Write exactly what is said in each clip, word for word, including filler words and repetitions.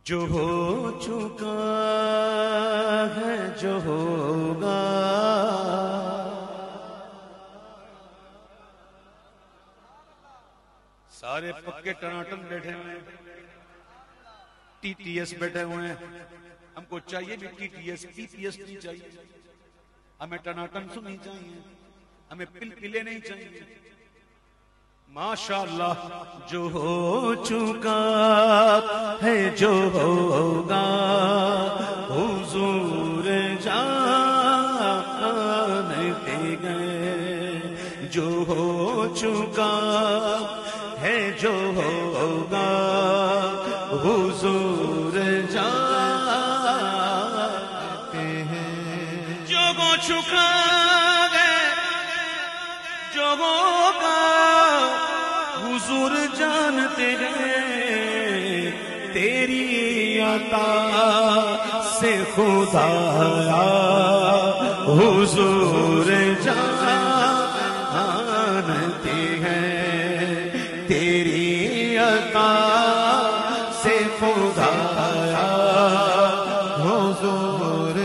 جو ہو چکا ہے جو ہوگا سارے پکے ٹناٹن بیٹھے ہوئے ہیں ٹی ٹی ایس بیٹھے ہوئے ہیں ہم کو چاہیے بھی T T S T T S نہیں چاہیے ہمیں ٹناٹن سو نہیں چاہیے ہمیں پل پلے نہیں چاہیے ماشاءاللہ جو ہو چکا ہے جو ہوگا حضور جانتے گئے جو ہو چکا ہے جو ہوگا حضور جانتے ہیں جو ہو چکا ہے جو ہوگا حضور جانتے ہیں تیری عطا سے خدایا حضور جانتے ہیں تیری عطا سے خدایا حضور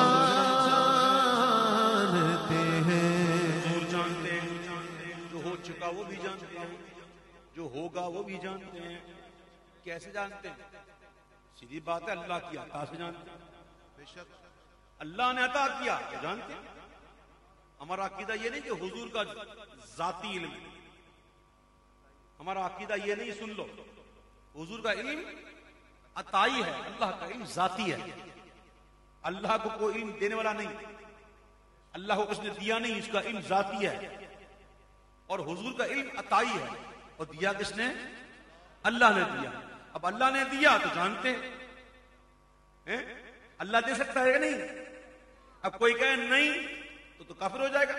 جانتے ہیں حضور جانتے ہیں جو ہو چکا وہ بھی جانتے ہیں جو ہوگا وہ بھی جانتے ہیں کیسے جانتے ہیں سیدھی بات ہے اللہ کی عطا سے جانتے ہیں بے شک اللہ نے عطا کیا تو جانتے ہیں ہمارا عقیدہ یہ نہیں کہ حضور کا ذاتی علم ہمارا عقیدہ یہ نہیں سن لو حضور کا علم عطائی ہے اللہ کا علم ذاتی ہے اللہ کو کوئی علم دینے والا نہیں اللہ کو کس نے دیا نہیں اس کا علم ذاتی ہے اور حضور کا علم عطائی ہے اور دیا کس نے اللہ نے دیا اب اللہ نے دیا تو جانتے ہیں اللہ دے سکتا ہے کہ نہیں اب کوئی کہے نہیں تو تو کافر ہو جائے گا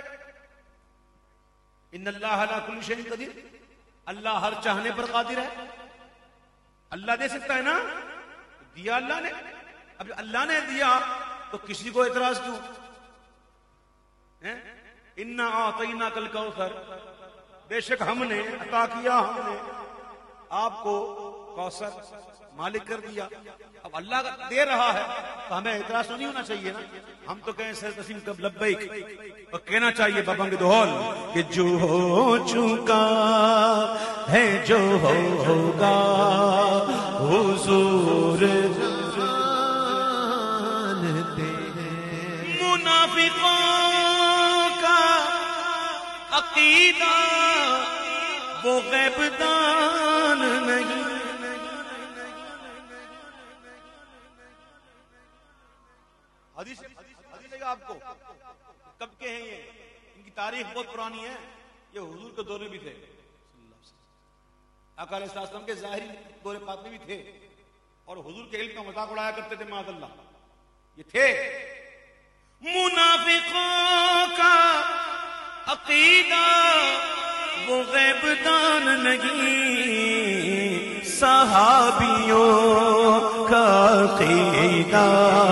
ان اللہ علی کل شیء قدیر اللہ ہر چاہنے پر قادر ہے اللہ دے سکتا ہے نا دیا اللہ نے اب اللہ نے دیا تو کسی کو اعتراض کیوں انا اعطیناک الکوثر بے شک ہم نے عطا کیا ہم نے آپ کو کوثر مالک کر دیا اب اللہ دے رہا ہے تو ہمیں اعتراض نہیں ہونا چاہیے نا ہم تو کہیں سر تسلیم کب لبیک اور کہنا چاہیے بابنگ دہول کہ جو ہو چکا ہے جو ہوگا حضور جانتے ہیں منافقوں کا عقیدہ وہ غیب دان نہیں حدیث حدیث ہے آپ کو کب کے ہیں یہ ان کی تاریخ بہت پرانی ہے یہ حضور کے دور میں بھی تھے آقا علیہ السلام کے ظاہری دور پاک میں بھی تھے اور حضور کے علم کا مذاق اڑایا کرتے تھے معاذ اللہ یہ تھے منافقوں کا عقیدہ وہ غیب دان نہیں صحابیوں کا عقیدہ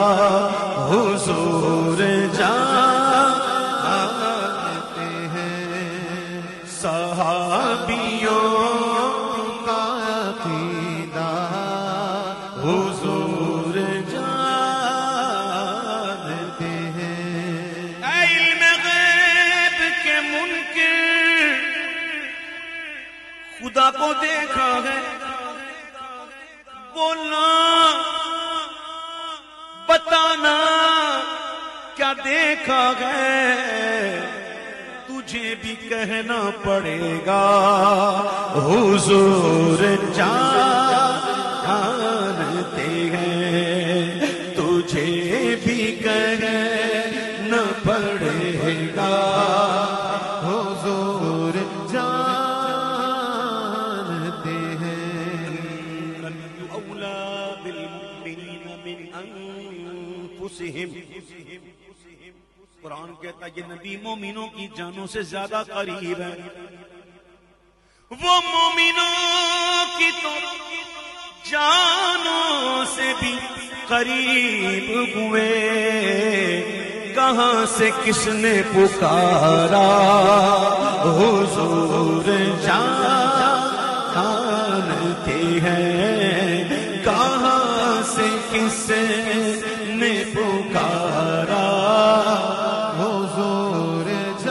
حضور جانتے ہیں صحابیوں کا عقیدہ حضور جانتے ہیں علم غیب کے منکر خدا کو دیکھا ہے بولنا بتانا کیا دیکھا ہے تجھے بھی کہنا پڑے گا حضور جانتے ہیں تجھے بھی کہنا پڑے گا حضور جانتے ہیں اولا بالمؤمنین من انفسہم قرآن کہتا ہے کہ نبی مومنوں کی جانوں سے زیادہ قریب ہے وہ مومنوں کی تو جانوں سے بھی قریب ہوئے کہاں سے کس نے پکارا حضور جانتے ہیں کہاں کس نے پکارا حضور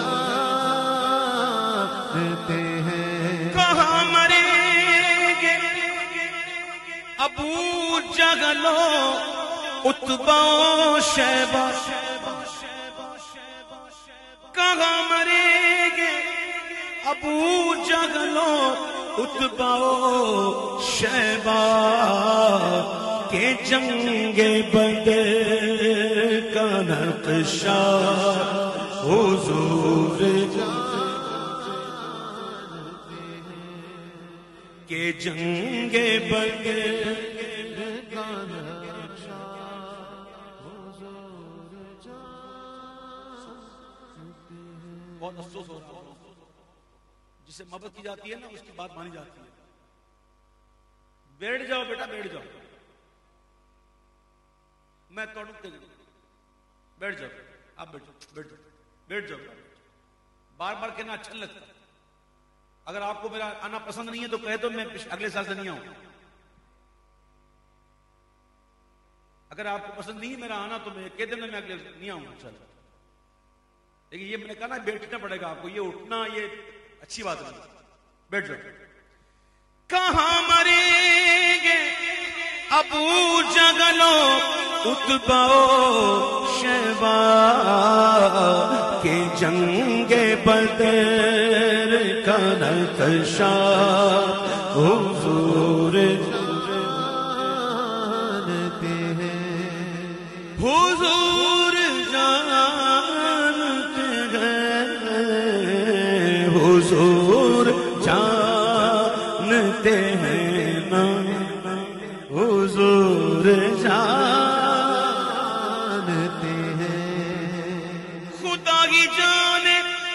جانتے ہیں. کہاں مریں گے ابو جہل و عتبہ و شیبہ، کہاں مریں گے ابو جہل و عتبہ و شیبہ کہ جنگ بدر کا نقشہ حضور کہ جنگ بدر کا نقشہ حضور بہت افسوس ہوتا ہے جسے محبت کی جاتی ہے نا اس کی بات مانی جاتی ہے. بیٹھ جاؤ بیٹا بیٹھ جاؤ، میں توڑوں کے بیٹھ جاؤ، آپ بیٹھ جاؤ بیٹھ جاؤ بیٹھ جاؤ. بار بار کہنا اچھا لگتا ہے. اگر آپ کو میرا آنا پسند نہیں ہے تو کہہ دو میں اگلے سال سے نہیں آؤں. اگر آپ کو پسند نہیں ہے میرا آنا تو میں کہہ دینا میں اگلے نہیں آؤں. چل لیکن یہ میں نے کہا نا بیٹھنا پڑے گا آپ کو، یہ اٹھنا یہ اچھی بات نہیں. بیٹھ جاؤ. کہاں مریں گے ابو جہل و عتبہ و شیبہ کہ جنگ بدر کا نقشہ حضور جانتے ہیں. حضور جانتے ہیں، حضور جانتے ہیں نا، حضور جانتے ہیں. خدا ہی جانے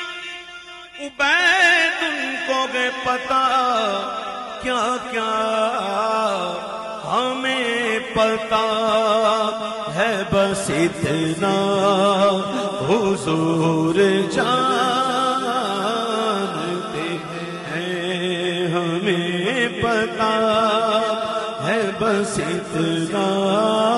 عبید ان کو گے پتا کیا کیا ہمیں پتا ہے بس اتنا حضور جانتے ہیں. ہمیں پتا ہے بس اتنا